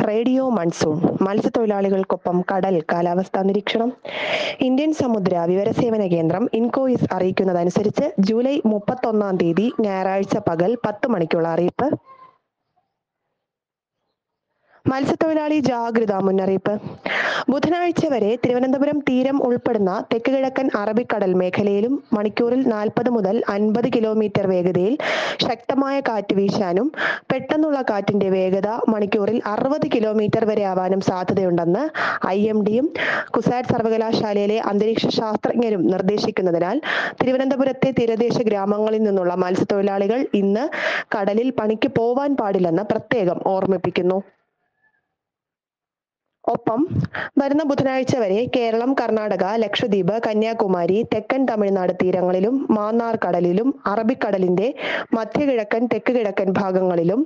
Radio monsoon മത്സ്യത്തൊഴിലാളികൾക്കൊപ്പം കടൽ കാലാവസ്ഥാ നിരീക്ഷണം. ഇന്ത്യൻ സമുദ്ര വിവരസേവന കേന്ദ്രം ഇൻകോയിസ് അറിയിക്കുന്നതനുസരിച്ച് ജൂലൈ 31 ഞായറാഴ്ച പകൽ 10 മണിക്കുള്ള അറിയിപ്പ്. മത്സ്യത്തൊഴിലാളി ജാഗ്രതാ മുന്നറിയിപ്പ്. ബുധനാഴ്ച വരെ തിരുവനന്തപുരം തീരം ഉൾപ്പെടുന്ന തെക്ക് കിഴക്കൻ അറബിക്കടൽ മേഖലയിലും മണിക്കൂറിൽ 40 മുതൽ 50 കിലോമീറ്റർ വേഗതയിൽ ശക്തമായ കാറ്റ് വീശാനും പെട്ടെന്നുള്ള കാറ്റിന്റെ വേഗത മണിക്കൂറിൽ 60 കിലോമീറ്റർ വരെ ആവാനും സാധ്യതയുണ്ടെന്ന് IMDയും കുസാറ്റ് സർവകലാശാലയിലെ അന്തരീക്ഷ ശാസ്ത്രജ്ഞരും നിർദ്ദേശിക്കുന്നതിനാൽ തിരുവനന്തപുരത്തെ തീരദേശ ഗ്രാമങ്ങളിൽ നിന്നുള്ള മത്സ്യത്തൊഴിലാളികൾ ഇന്ന് കടലിൽ പണിക്ക് പോവാൻ പാടില്ലെന്ന് പ്രത്യേകം ഓർമ്മിപ്പിക്കുന്നു. ഒപ്പം വരുന്ന ബുധനാഴ്ച വരെ കേരളം, കർണാടക, ലക്ഷദ്വീപ്, കന്യാകുമാരി, തെക്കൻ തമിഴ്നാട് തീരങ്ങളിലും മാന്നാർ കടലിലും അറബിക്കടലിന്റെ മധ്യകിഴക്കൻ തെക്ക് കിഴക്കൻ ഭാഗങ്ങളിലും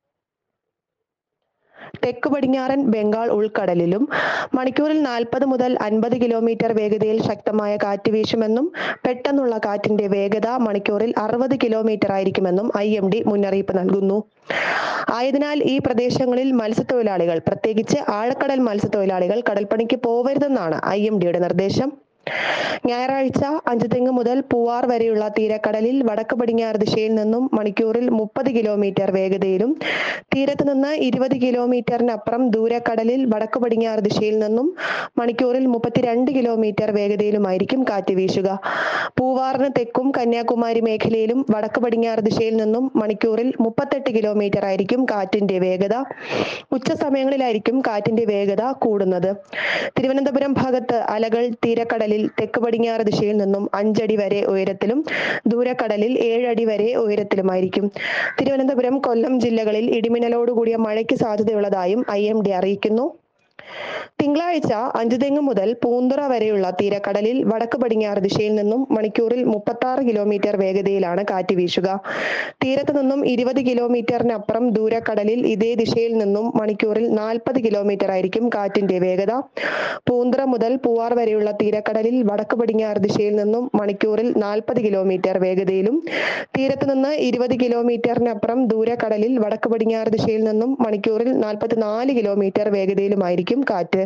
തെക്ക് പടിഞ്ഞാറൻ ബംഗാൾ ഉൾക്കടലിലും മണിക്കൂറിൽ 40 മുതൽ 50 കിലോമീറ്റർ വേഗതയിൽ ശക്തമായ കാറ്റ് വീശുമെന്നും പെട്ടെന്നുള്ള കാറ്റിന്റെ വേഗത മണിക്കൂറിൽ 60 കിലോമീറ്റർ ആയിരിക്കുമെന്നും IMD മുന്നറിയിപ്പ് നൽകുന്നു. ആയതിനാൽ ഈ പ്രദേശങ്ങളിൽ മത്സ്യത്തൊഴിലാളികൾ, പ്രത്യേകിച്ച് ആഴക്കടൽ മത്സ്യത്തൊഴിലാളികൾ കടൽപ്പണിക്ക് പോവരുതെന്നാണ് IMDയുടെ നിർദ്ദേശം. ഞായറാഴ്ച അഞ്ചുതെങ്ങ് മുതൽ പൂവാർ വരെയുള്ള തീരക്കടലിൽ വടക്ക് പടിഞ്ഞാറ് ദിശയിൽ നിന്നും മണിക്കൂറിൽ 30 കിലോമീറ്റർ വേഗതയിലും തീരത്ത് നിന്ന് 20 കിലോമീറ്ററിനപ്പുറം ദൂരക്കടലിൽ വടക്ക് പടിഞ്ഞാറ് ദിശയിൽ നിന്നും മണിക്കൂറിൽ 32 കിലോമീറ്റർ വേഗതയിലുമായിരിക്കും കാറ്റ് വീശുക. പൂവാറിന് തെക്കും കന്യാകുമാരി മേഖലയിലും വടക്ക് പടിഞ്ഞാറ് ദിശയിൽ നിന്നും മണിക്കൂറിൽ 38 കിലോമീറ്റർ ആയിരിക്കും കാറ്റിന്റെ വേഗത. ഉച്ച സമയങ്ങളിലായിരിക്കും കാറ്റിന്റെ വേഗത കൂടുന്നത്. തിരുവനന്തപുരം ഭാഗത്ത് അലകൾ തീരക്കടലിൽ തെക്ക് പടിഞ്ഞാറ് ദിശയിൽ നിന്നും 5 അടി വരെ ഉയരത്തിലും ദൂരക്കടലിൽ 7 അടി വരെ ഉയരത്തിലുമായിരിക്കും. തിരുവനന്തപുരം, കൊല്ലം ജില്ലകളിൽ ഇടിമിന്നലോടുകൂടിയ മഴയ്ക്ക് സാധ്യതയുള്ളതായും IMD അറിയിക്കുന്നു. തിങ്കളാഴ്ച അഞ്ചുതെങ്ങ് മുതൽ പൂന്തുറ വരെയുള്ള തീരക്കടലിൽ വടക്ക് പടിഞ്ഞാറ് ദിശയിൽ നിന്നും മണിക്കൂറിൽ 36 കിലോമീറ്റർ വേഗതയിലാണ് കാറ്റ് വീശുക. തീരത്ത് നിന്നും 20 കിലോമീറ്ററിനപ്പുറം ദൂരക്കടലിൽ ഇതേ ദിശയിൽ നിന്നും മണിക്കൂറിൽ 40 കിലോമീറ്റർ ആയിരിക്കും കാറ്റിന്റെ വേഗത. പൂന്തുറ മുതൽ പൂവാർ വരെയുള്ള തീരക്കടലിൽ വടക്ക് പടിഞ്ഞാറ് ദിശയിൽ നിന്നും മണിക്കൂറിൽ 40 കിലോമീറ്റർ വേഗതയിലും തീരത്ത് നിന്ന് 20 കിലോമീറ്ററിനപ്പുറം ദൂരക്കടലിൽ വടക്ക് പടിഞ്ഞാറ് ദിശയിൽ നിന്നും മണിക്കൂറിൽ 44 കിലോമീറ്റർ വേഗതയിലുമായിരിക്കും കാറ്റ്.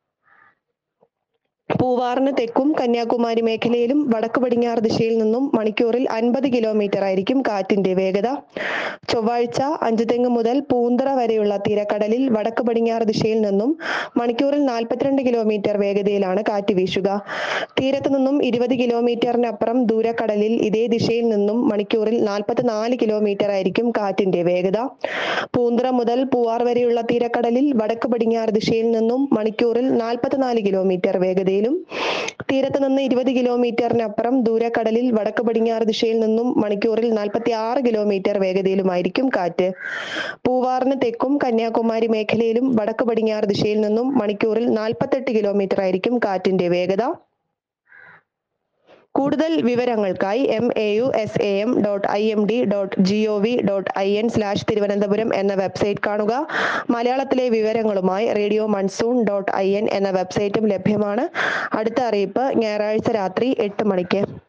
പൂവാറിന് തെക്കും കന്യാകുമാരി മേഖലയിലും വടക്ക് പടിഞ്ഞാറ് ദിശയിൽ നിന്നും മണിക്കൂറിൽ 50 കിലോമീറ്റർ ആയിരിക്കും കാറ്റിന്റെ വേഗത. ചൊവ്വാഴ്ച അഞ്ചുതെങ്ങ് മുതൽ പൂന്തുറ വരെയുള്ള തീരക്കടലിൽ വടക്ക് പടിഞ്ഞാറ് ദിശയിൽ നിന്നും മണിക്കൂറിൽ 42 കിലോമീറ്റർ വേഗതയിലാണ് കാറ്റ് വീശുക. തീരത്ത് നിന്നും 20 കിലോമീറ്ററിനപ്പുറം ദൂരക്കടലിൽ ഇതേ ദിശയിൽ നിന്നും മണിക്കൂറിൽ 44 കിലോമീറ്റർ ആയിരിക്കും കാറ്റിന്റെ വേഗത. പൂന്തുറ മുതൽ പൂവാർ വരെയുള്ള തീരക്കടലിൽ വടക്ക് പടിഞ്ഞാറ് ദിശയിൽ നിന്നും മണിക്കൂറിൽ 44 കിലോമീറ്റർ വേഗതയിലും തീരത്ത് നിന്ന് 20 കിലോമീറ്ററിനപ്പുറം ദൂരക്കടലിൽ വടക്ക് പടിഞ്ഞാറ് ദിശയിൽ നിന്നും മണിക്കൂറിൽ 46 കിലോമീറ്റർ വേഗതയിലുമായിരിക്കും കാറ്റ്. പൂവാറിന് തെക്കും കന്യാകുമാരി മേഖലയിലും വടക്ക് പടിഞ്ഞാറ് ദിശയിൽ നിന്നും മണിക്കൂറിൽ 48 കിലോമീറ്റർ ആയിരിക്കും കാറ്റിന്റെ വേഗത. കൂടുതൽ വിവരങ്ങൾക്കായി mausam.imd.gov.in/തിരുവനന്തപുരം എന്ന വെബ്സൈറ്റ് കാണുക. മലയാളത്തിലെ വിവരങ്ങളുമായി റേഡിയോ മൺസൂൺ .in എന്ന വെബ്സൈറ്റും ലഭ്യമാണ്. അടുത്ത അറിയിപ്പ് ഞായറാഴ്ച രാത്രി 8 മണിക്ക്.